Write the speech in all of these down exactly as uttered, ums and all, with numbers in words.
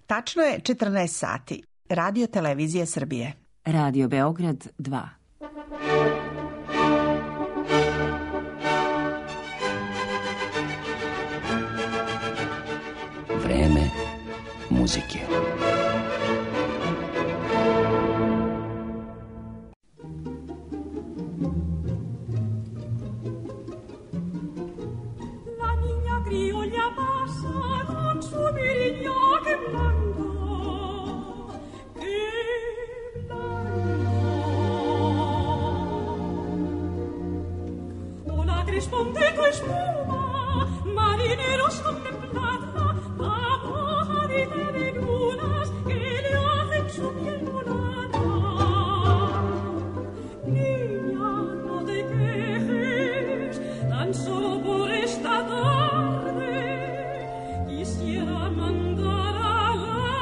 Tačno je četrnaest sati. Radio Televizija Srbije. Radio Beograd dva. Vreme muzike. Risponde tu espuma, marinero contemplada, la mojadita de lunas que le hacen su piel morada. Niña, no te quejes, tan solo por esta tarde quisiera mandar al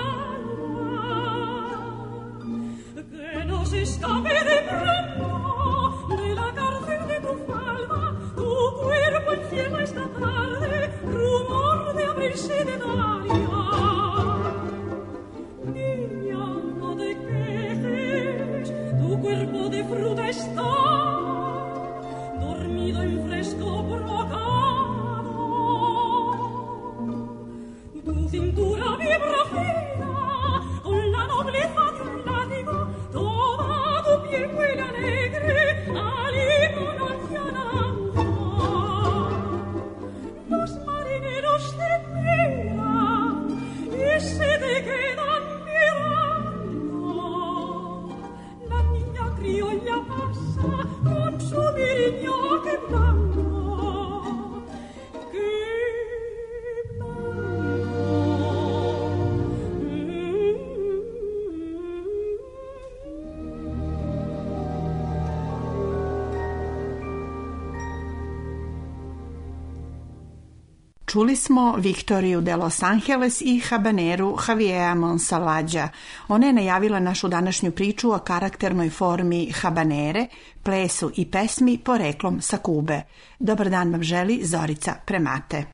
alma que nos escape de pronto de la cárcel de tu falda. Cuerpo en cielo esta tarde, rumor de abrirse de Daria. Niña, no te quejes, tu cuerpo de fruta está dormido en fresco brocado. Tu cintura vibra fina con la nobleza de un látigo, toda tu piel huele alegre a limón anciana. Y se te quedan mirando. La niña criolla pasa con su niño quebrando, Čuli smo Viktoriju de Los Angeles i habaneru Javiera Monsalvaja. Ona je najavila našu današnju priču o karakternoj formi habanere, plesu i pesmi poreklom sa Kube. Dobar dan vam želi Zorica Premate.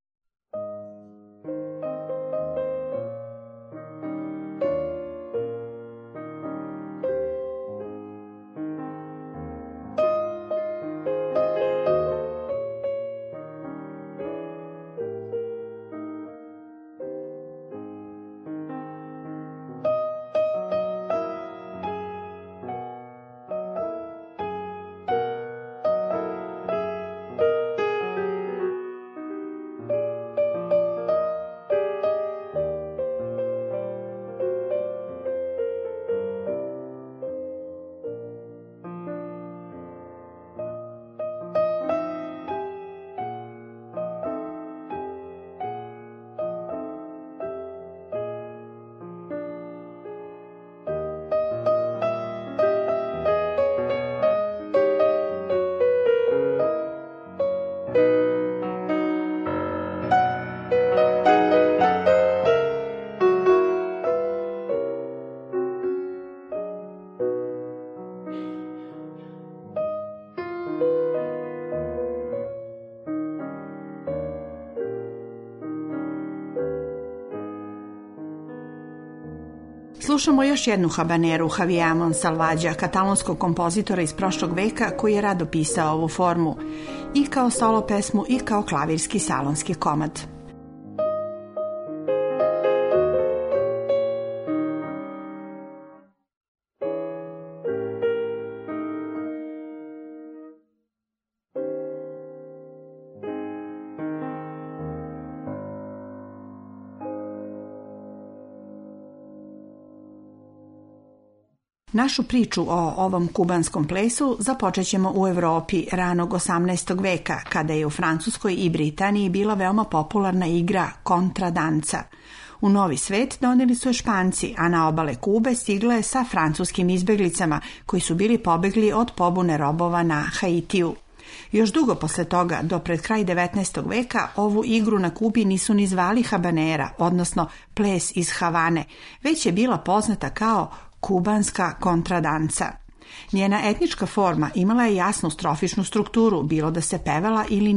Slušamo još jednu habaneru Javiera Monsalvaja, katalonskog kompozitora iz prošlog veka koji je rado pisao ovu formu i kao solo pesmu i kao klavirski salonski komad. Našu priču o ovom kubanskom plesu započet ćemo u Evropi ranog osamnaestog veka, kada je u Francuskoj i Britaniji bila veoma popularna igra kontradanca. U Novi svet doneli su je Španci, a na obale Kube stigla je sa francuskim izbeglicama koji su bili pobegli od pobune robova na Haitiju. Još dugo posle toga, do pred kraj devetnaestog veka, ovu igru na Kubi nisu ni zvali habanera, odnosno ples iz Havane, već je bila poznata kao kubanska kontradanca. Njena etnička forma imala je jasnu strofičnu strukturu, bilo da se pevala ili ne.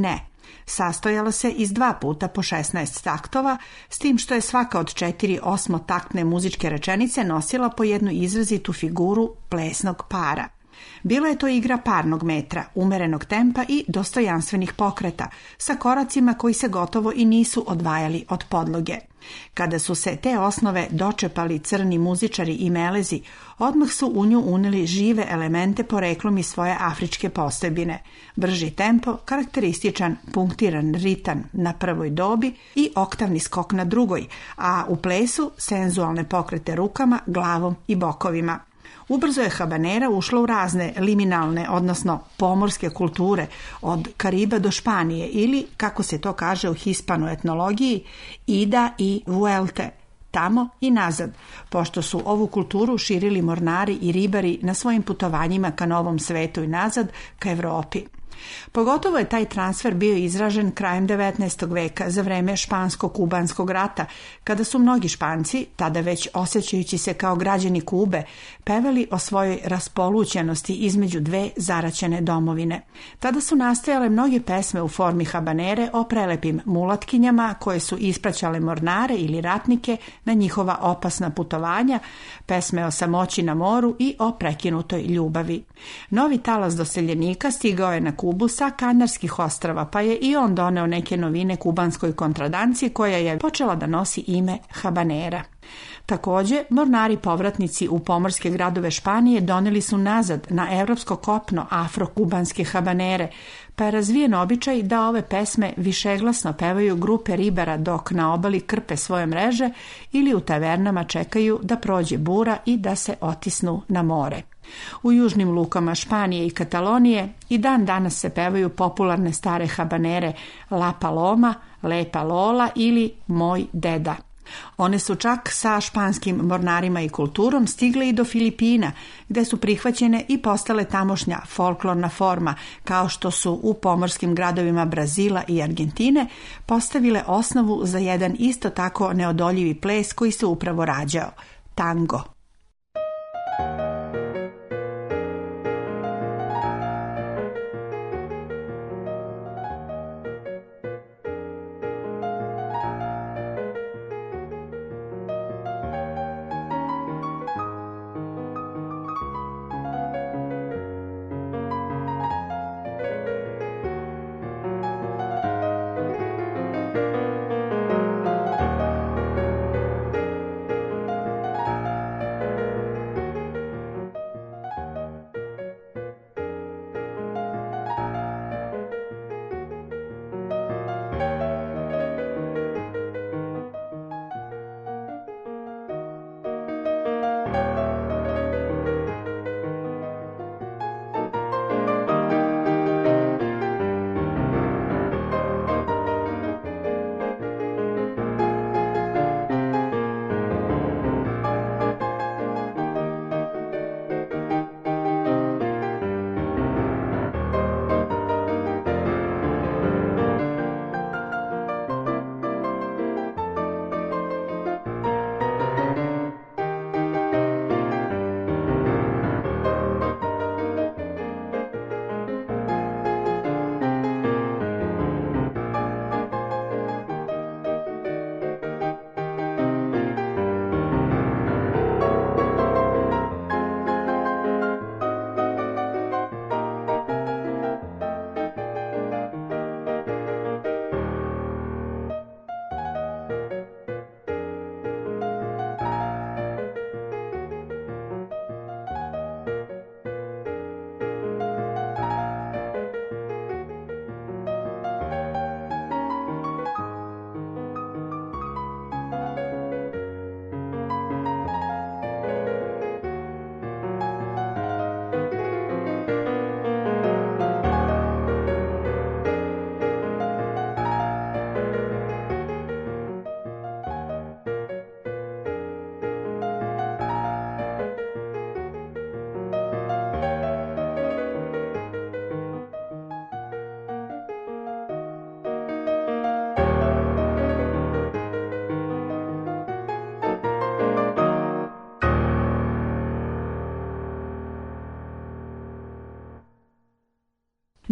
Sastojalo se iz dva puta po šesnaest taktova, s tim što je svaka od četiri osmotaktne muzičke rečenice nosila po jednu izrazitu figuru plesnog para. Bila je to igra parnog metra, umerenog tempa i dostojanstvenih pokreta, sa koracima koji se gotovo i nisu odvajali od podloge. Kada su se te osnove dočepali crni muzičari i melezi, odmah su u nju uneli žive elemente poreklom iz svoje afričke postojbine, brži tempo, karakterističan punktiran ritam na prvoj dobi i oktavni skok na drugoj, a u plesu senzualne pokrete rukama, glavom i bokovima. Ubrzo je habanera ušla u razne liminalne, odnosno pomorske kulture, od Kariba do Španije ili, kako se to kaže u hispanoetnologiji, ida i vuelte, tamo i nazad, pošto su ovu kulturu širili mornari i ribari na svojim putovanjima ka Novom svetu i nazad, ka Evropi. Pogotovo je taj transfer bio izražen krajem devetnaestog veka za vreme Špansko-kubanskog rata, kada su mnogi Španci, tada već osjećajući se kao građani Kube, pevali o svojoj raspolućenosti između dve zaraćene domovine. Tada su nastajale mnoge pesme u formi habanere o prelepim mulatkinjama koje su ispraćale mornare ili ratnike na njihova opasna putovanja, pesme o samoći na moru i o prekinutoj ljubavi. Novi talas doseljenika stigao je na Kubu sa Kanarskih ostrava, pa je i on doneo neke novine kubanskoj kontradanciji koja je počela da nosi ime habanera. Također, mornari povratnici u pomorske gradove Španije doneli su nazad na evropsko kopno afro-kubanske habanere, pa je razvijen običaj da ove pesme višeglasno pevaju grupe ribara dok na obali krpe svoje mreže ili u tavernama čekaju da prođe bura i da se otisnu na more. U južnim lukama Španije i Katalonije i dan danas se pevaju popularne stare habanere La Paloma, Lepa Lola ili Moj deda. One su čak sa španskim mornarima i kulturom stigle i do Filipina, gde su prihvaćene i postale tamošnja folklorna forma, kao što su u pomorskim gradovima Brazila i Argentine postavile osnovu za jedan isto tako neodoljivi ples koji se upravo rađao – tango.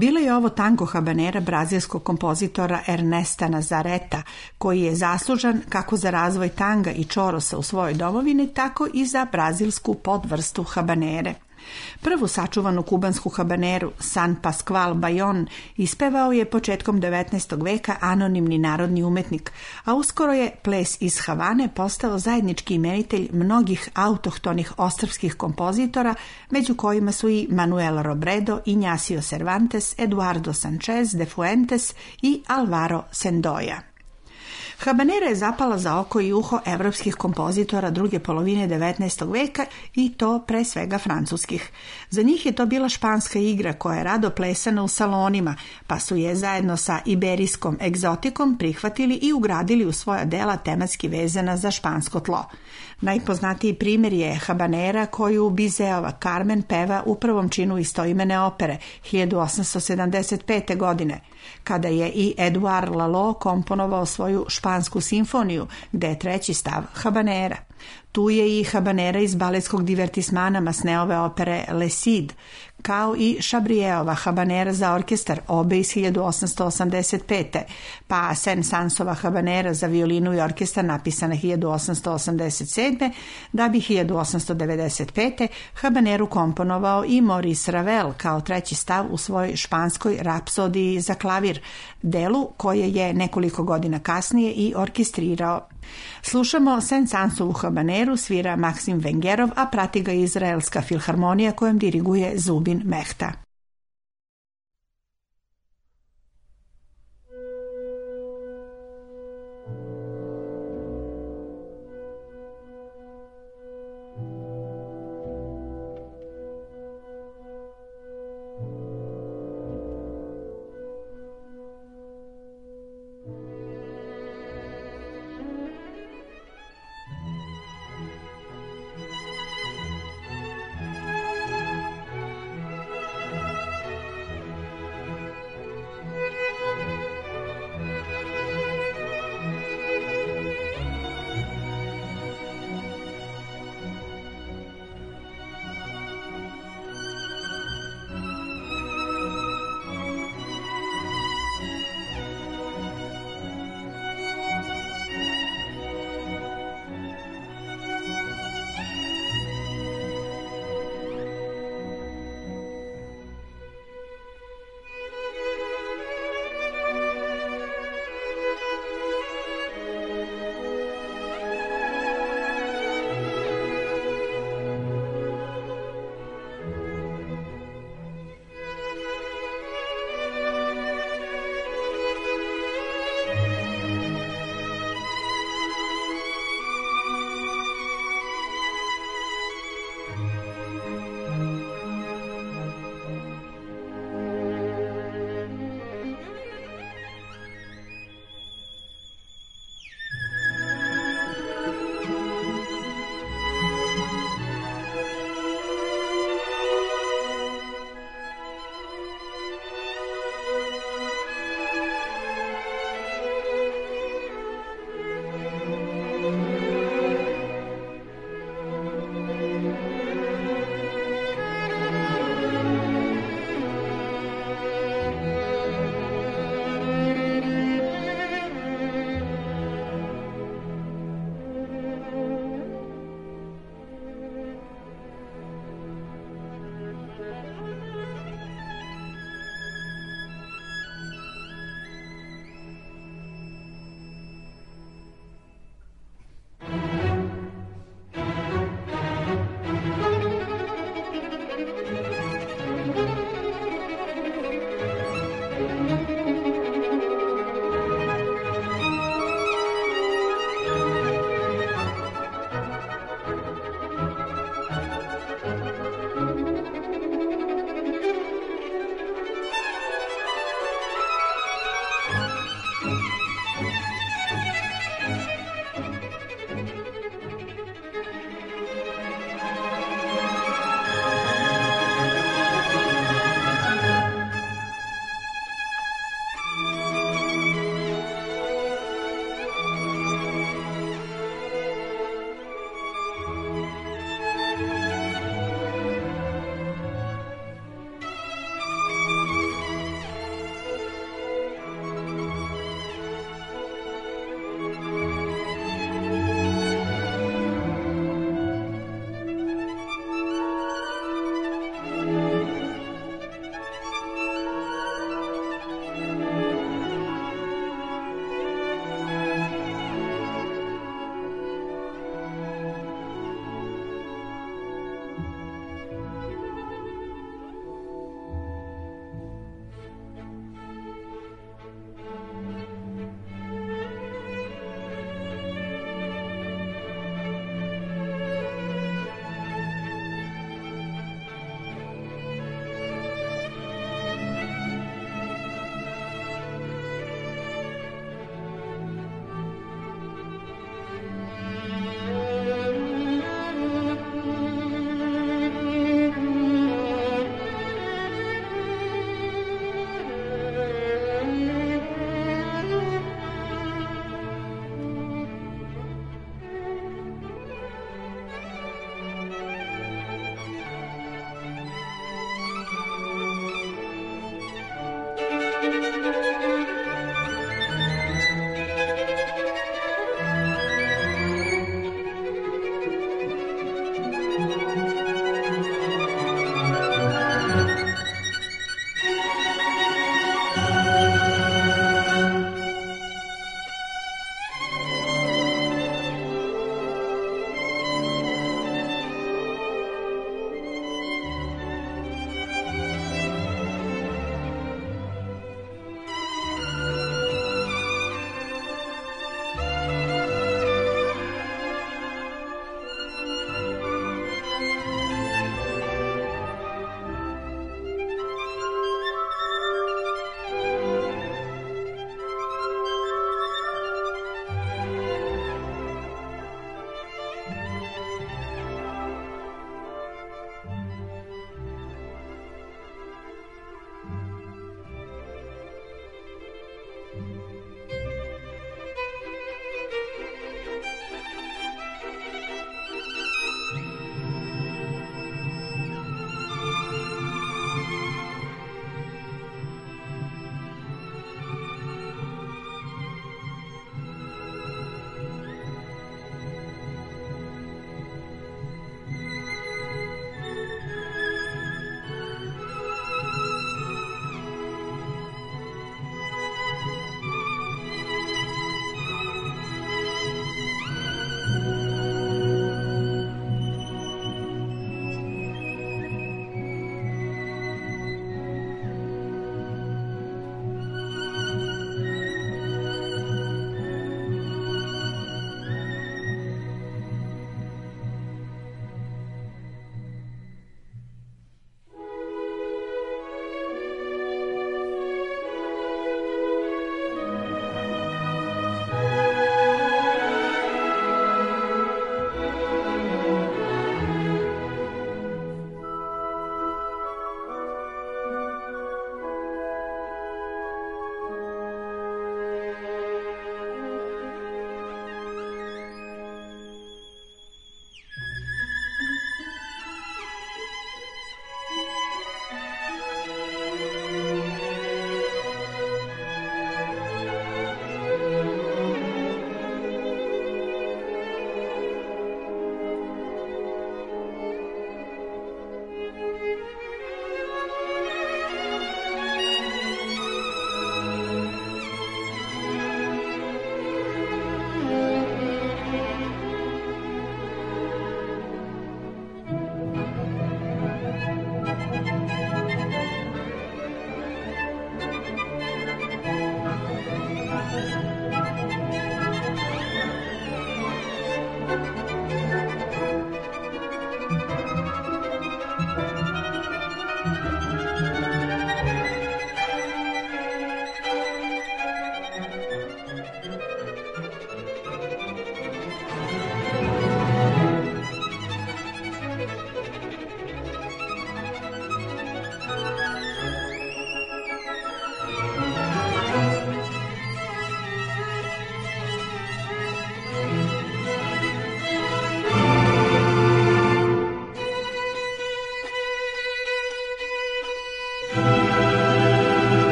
Bilo je ovo tango habanera brazilskog kompozitora Ernesta Nazareta, koji je zaslužan kako za razvoj tanga i čorosa u svojoj domovini, tako i za brazilsku podvrstu habanere. Prvu sačuvanu kubansku habaneru San Pasqual Bayon ispevao je početkom devetnaestog veka anonimni narodni umetnik, a uskoro je ples iz Havane postao zajednički imenitelj mnogih autohtonih ostrvskih kompozitora, među kojima su i Manuel Robredo, Ignacio Cervantes, Eduardo Sanchez de Fuentes i Alvaro Sendoya. Habanera je zapala za oko i uho evropskih kompozitora druge polovine devetnaestog veka i to pre svega francuskih. Za njih je to bila španska igra koja je rado plesana u salonima, pa su je zajedno sa iberijskom egzotikom prihvatili i ugradili u svoja dela tematski vezana za špansko tlo. Najpoznatiji primjer je habanera koju Bizeova Carmen peva u prvom činu istoimene opere hiljadu osamsto sedamdeset pete. godine, kada je i Edouard Lalo komponovao svoju špansku simfoniju, gde je treći stav habanera. Tu je i habanera iz baletskog divertismana Masneove opere Le Cid, kao i Chabrierova habanera za orkestar, obe iz hiljadu osamsto osamdeset pete. pa Saint-Saënsova habanera za violinu i orkestar napisana hiljadu osamsto osamdeset sedme. da bi hiljadu osamsto devedeset pete. habaneru komponovao i Maurice Ravel kao treći stav u svojoj španskoj rapsodiji za klavir, delu koje je nekoliko godina kasnije i orkestrirao. Slušamo Saint-Saënsovu habaneru, svira Maksim Vengerov, a prati ga Izraelska filharmonija kojom diriguje Zubin Mehta.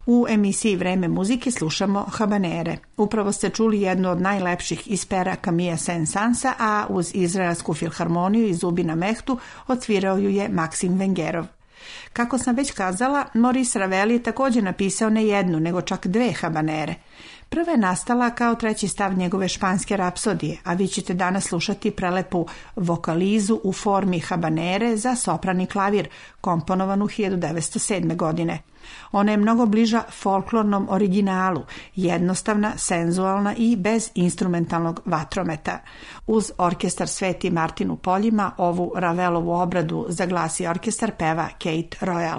U emisiji Vreme muzike slušamo habanere. Upravo ste čuli jednu od najlepših iz pera Camilla Saint-Sansa, a uz Izraelsku filharmoniju i Zubina Mehtu odsvirao ju je Maksim Vengerov. Kako sam već kazala, Maurice Ravel je također napisao ne jednu, nego čak dve habanere. Prva je nastala kao treći stav njegove španske rapsodije, a vi ćete danas slušati prelepu vokalizu u formi habanere za sopran i klavir, komponovanu hiljadu devetsto sedme. godine. Ona je mnogo bliža folklornom originalu, jednostavna, senzualna i bez instrumentalnog vatrometa. Uz orkestar Sveti Martin u poljima, ovu Ravelovu obradu za glas i orkestar peva Kate Royal.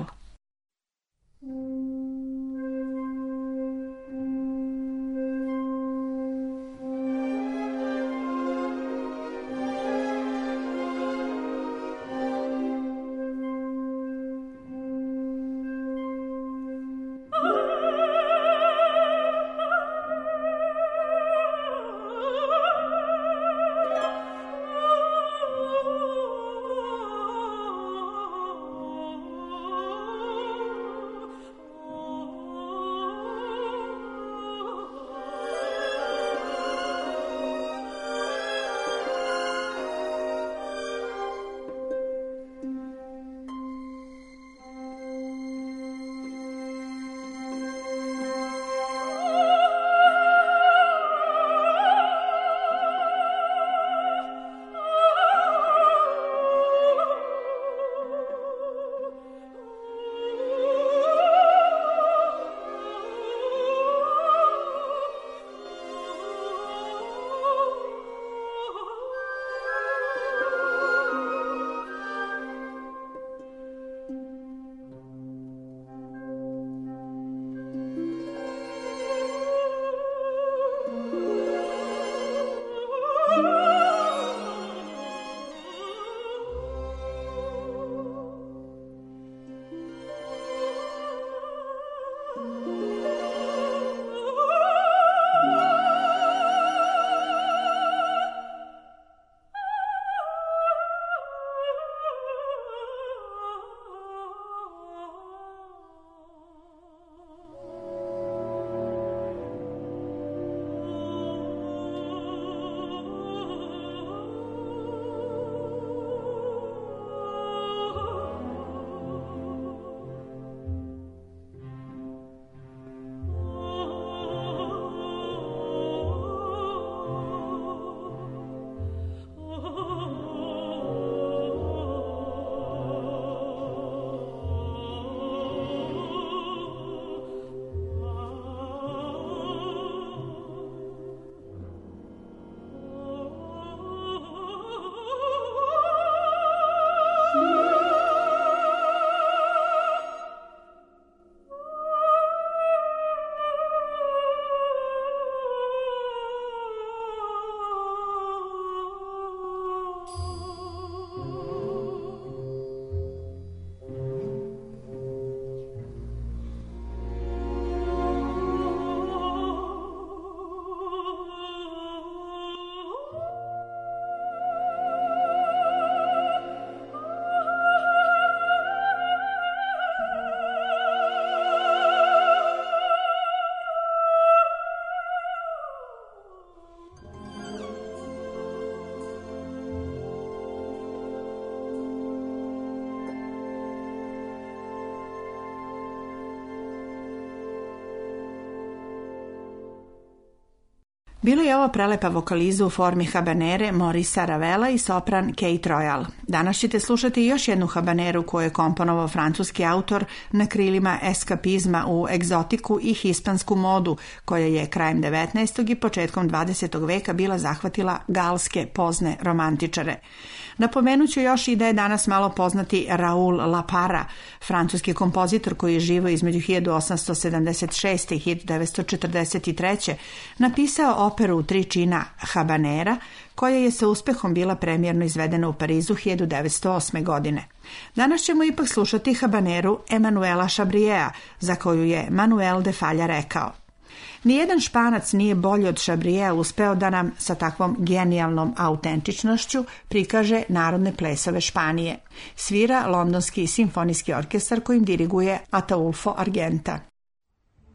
Bilo je ovo prelepa vokaliza u formi habanere Maurice Ravela i sopran Kate Royal. Danas ćete slušati još jednu habaneru koju je komponovao francuski autor na krilima eskapizma u egzotiku i hispansku modu, koja je krajem devetnaestog i početkom dvadesetog veka bila zahvatila galske pozne romantičare. Napomenut ću još i da je danas malo poznati Raoul Lapara, francuski kompozitor koji je živio između hiljadu osamsto sedamdeset šeste i hiljadu devetsto četrdeset treće napisao operu u tri čina Habanera, koja je sa uspehom bila premijerno izvedena u Parizu hiljadu devetsto osme. godine. Danas ćemo ipak slušati habaneru Emanuela Chabriera, za koju je Manuel de Falla rekao: Nijedan Španac nije bolji od Chabriera uspeo da nam sa takvom genijalnom autentičnošću prikaže narodne plesove Španije. Svira Londonski simfonijski orkestar kojim diriguje Ataulfo Argenta.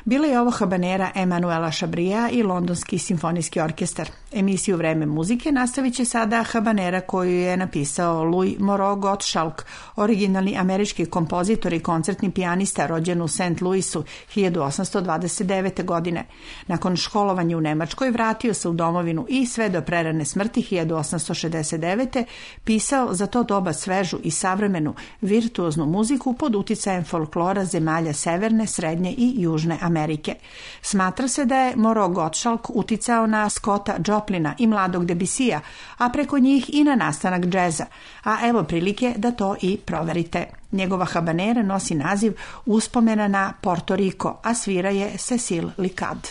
Bila je ovo habanera Emanuela Chabriera i Londonski simfonijski orkestar. Emisiju Vreme muzike nastavit će sada habanera koju je napisao Louis Moreau Gottschalk, originalni američki kompozitor i koncertni pijanista rođen u Saint Louisu hiljadu osamsto dvadeset devete. godine. Nakon školovanja u Nemačkoj vratio se u domovinu i sve do prerane smrti hiljadu osamsto šezdeset devete. pisao za to doba svežu i savremenu virtuoznu muziku pod uticajem folklora zemalja Severne, Srednje i Južne Amerike. Amerike. Smatra se da je Moreau Gottschalk uticao na Scotta Joplina i mladog Debussija, a preko njih i na nastanak džeza. A evo prilike da to i proverite. Njegova habanera nosi naziv uspomena na Porto Riko, a svira je Cecil Licard.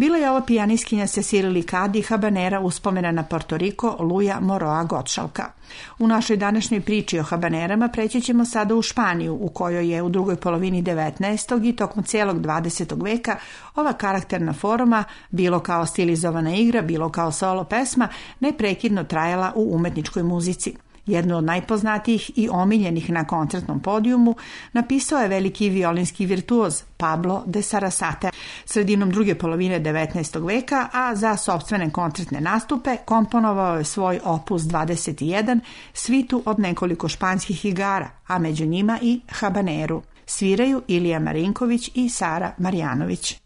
Bila je ova pijanistkinja Cecile Licadi habanera uspomena na Porto Riko Luja Moroa Gottschalka. U našoj današnjoj priči o habanerama preći ćemo sada u Španiju, u kojoj je u drugoj polovini devetnaestog i tokom cijelog dvadesetog veka ova karakterna forma, bilo kao stilizovana igra, bilo kao solo pesma, neprekidno trajala u umetničkoj muzici. Jednu od najpoznatijih i omiljenih na koncertnom podijumu napisao je veliki violinski virtuoz Pablo de Sarasate sredinom druge polovine devetnaestog veka, a za sopstvene koncertne nastupe komponovao je svoj opus dvadeset jedan, svitu od nekoliko španskih igara, a među njima i habaneru. Sviraju Ilija Marinković i Sara Marjanović.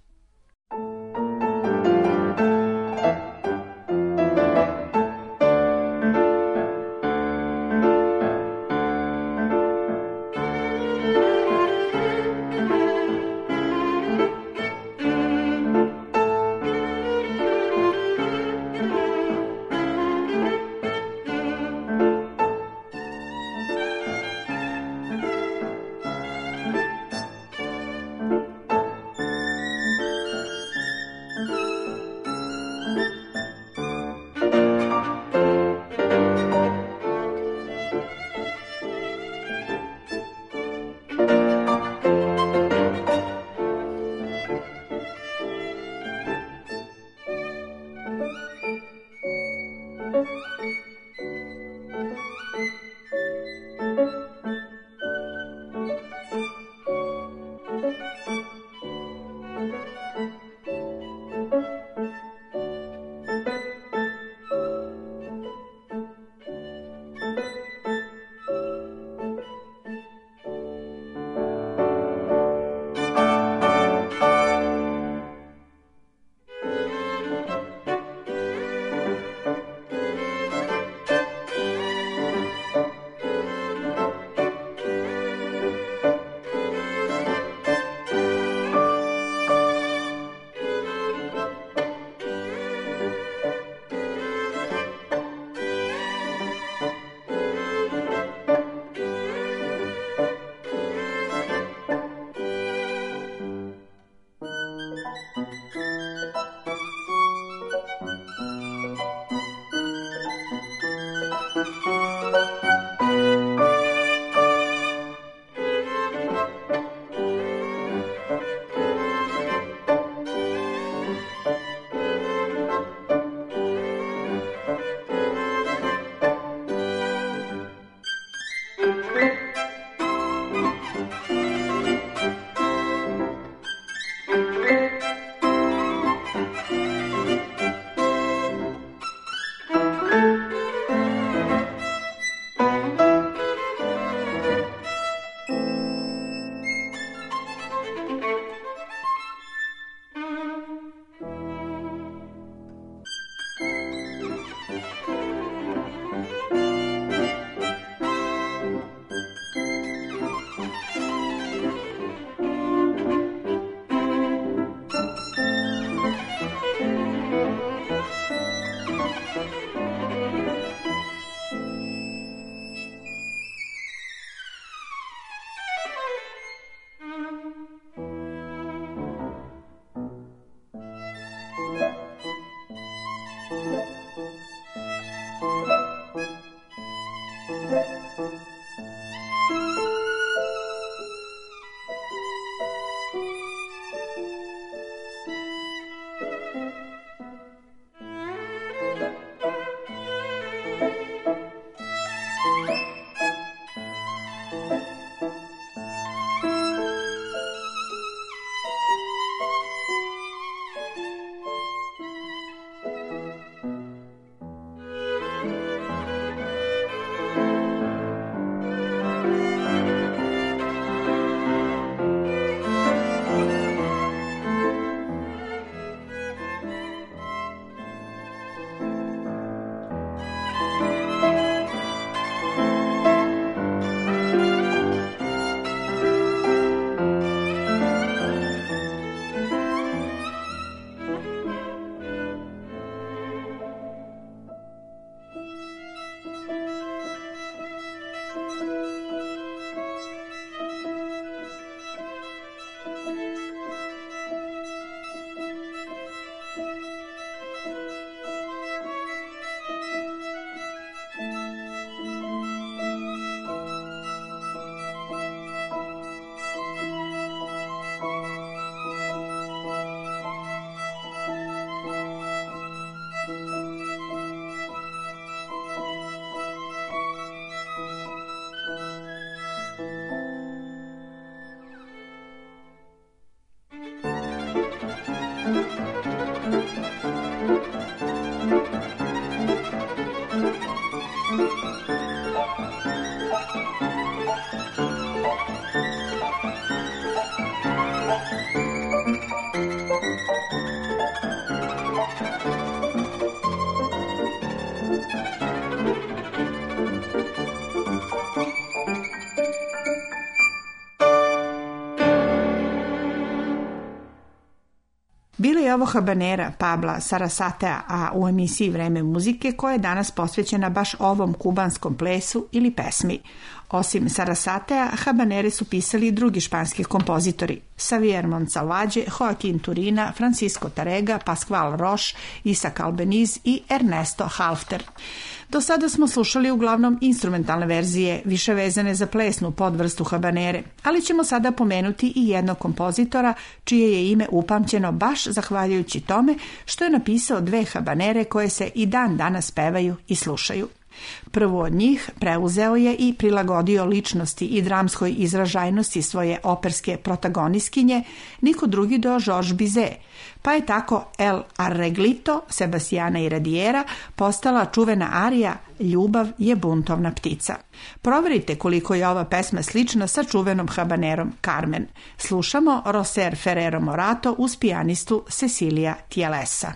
Bilo je ovo habanera Pabla Sarasatea, a u emisiji Vreme muzike koja je danas posvećena baš ovom kubanskom plesu ili pesmi. Osim Sarasatea, habanere su pisali i drugi španski kompozitori: Xavier Monsalvađe, Joaquin Turina, Francisco Tarrega, Pascual Roche, Isaac Albeniz i Ernesto Halfter. Do sada smo slušali uglavnom instrumentalne verzije, više vezane za plesnu podvrstu habanere, ali ćemo sada pomenuti i jednog kompozitora čije je ime upamćeno baš zahvaljujući tome što je napisao dve habanere koje se i dan danas pevaju i slušaju. Prvu od njih preuzeo je i prilagodio ličnosti i dramskoj izražajnosti svoje operske protagonistkinje niko drugi do Georges Bizet, pa je tako El Arreglito Sebastiana Iradiera postala čuvena arija Ljubav je buntovna ptica. Proverite koliko je ova pesma slična sa čuvenom habanerom Carmen. Slušamo Roser Ferrero Morato uz pijanistu Cecilia Tielesa.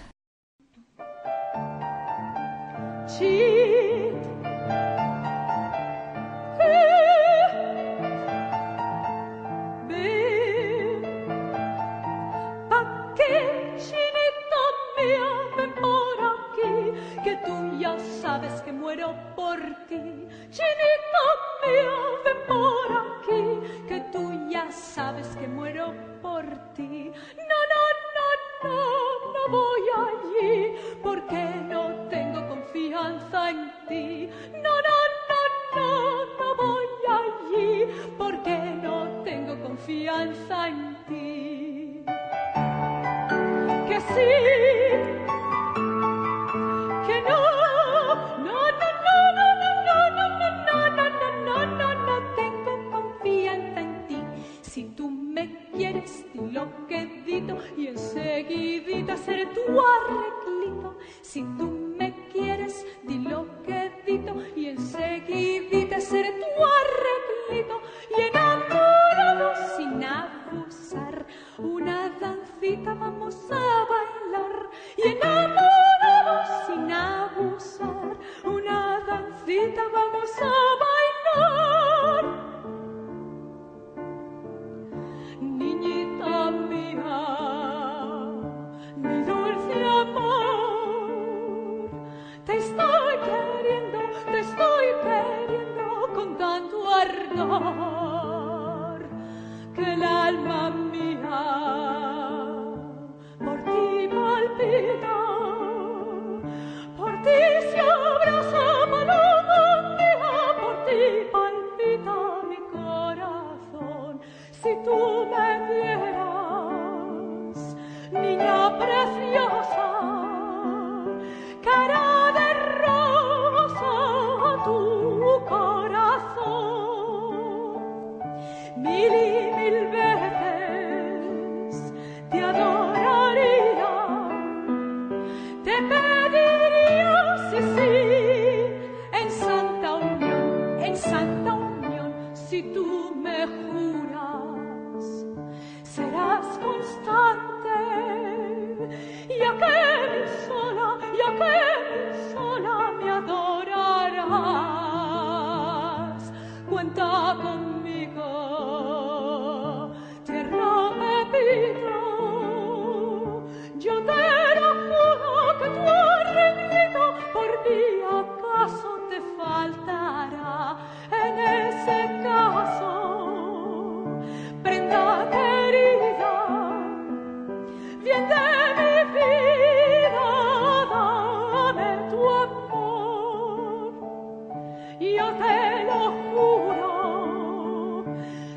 Sabes que muero por ti, chinita mía, ven por aquí, que tú ya sabes que muero por ti. No, no, no, no, no voy allí, porque no tengo confianza en ti. No, no, no, no, no voy allí, porque no tengo confianza en ti. Que sí, que no. Lo quedito y enseguidita seré tu arreglito. Si tú me quieres, di lo quedito y enseguidita seré tu arreglito. Y enamorados sin abusar, una dancita vamos a bailar. Y enamorados sin abusar, una dancita vamos a bailar. Niñita mía, mi dulce amor, te estoy queriendo, te estoy queriendo con tanto ardor, que el alma mía por ti palpita, por ti se abraza, paloma mía, por ti palpita mi corazón. Si tú me vieras, niña preciosa, cara de rosa, tu corazón, mil y mil veces te adoraría, te pediría, sí, sí, en santa unión, en santa unión, si tú me juras, serás constante, ya que mi sola, ya que mi sola me adorarás. Cuenta conmigo, tierno Pepito, yo te lo juro que tu arreglito por mí acaso te faltará. En ese caso, prenda querida, bien de mi vida, dame tu amor. Yo te lo juro,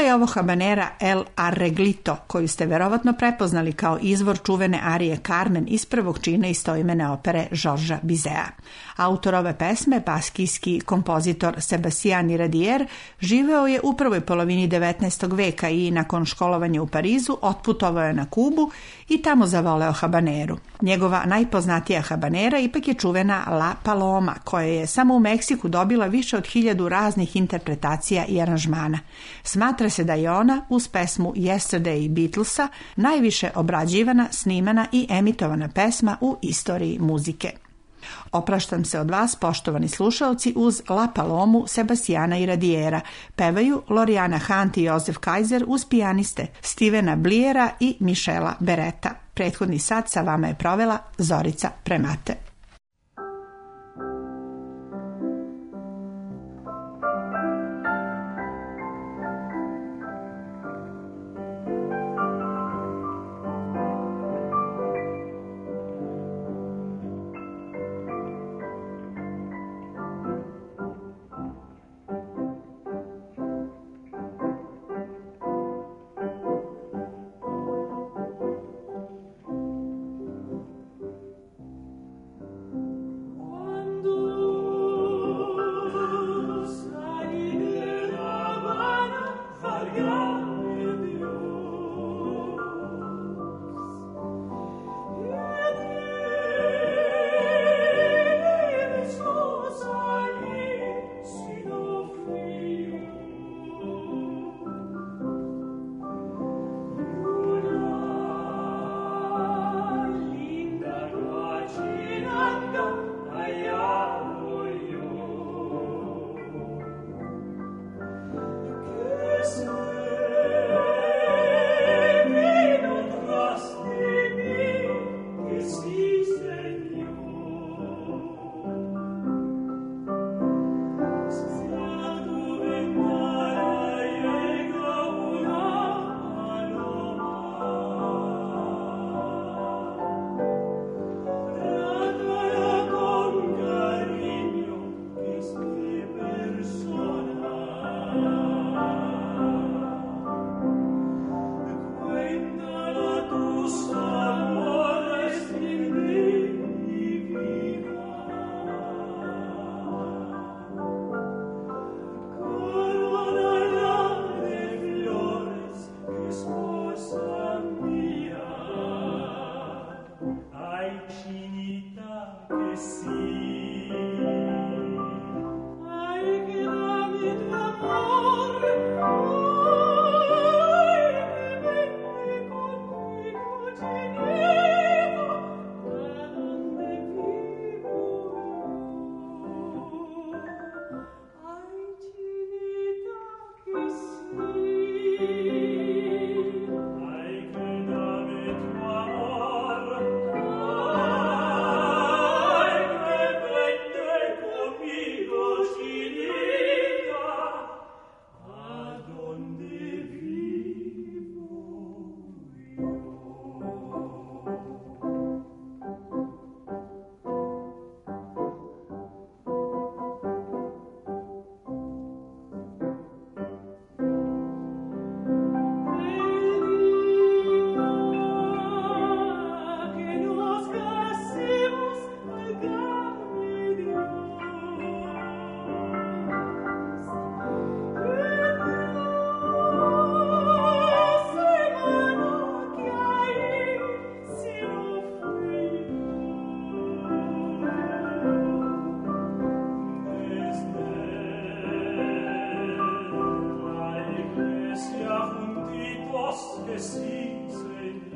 je ovo habanera El Arreglito, koju ste verovatno prepoznali kao izvor čuvene arije Carmen iz prvog čina istoimene opere Georgesa Bizeta. Autor ove pesme, baskijski kompozitor Sebastián Iradier, živeo je u prvoj polovini devetnaestog veka i nakon školovanja u Parizu otputovao je na Kubu i tamo zavoleo habaneru. Njegova najpoznatija habanera ipak je čuvena La Paloma, koja je samo u Meksiku dobila više od hiljadu raznih interpretacija i aranžmana. Smatra se da je ona, uz pesmu Yesterday Beatlesa, najviše obrađivana, snimana i emitovana pesma u istoriji muzike. Opraštam se od vas, poštovani slušaoci, uz La Palomu Sebastiana Iradiera. Pevaju Loriana Hunt i Josef Kaiser uz pijaniste Stevena Bliera i Michela Beretta. Prethodni sat sa vama je provela Zorica Premate.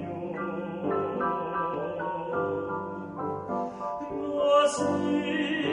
Sì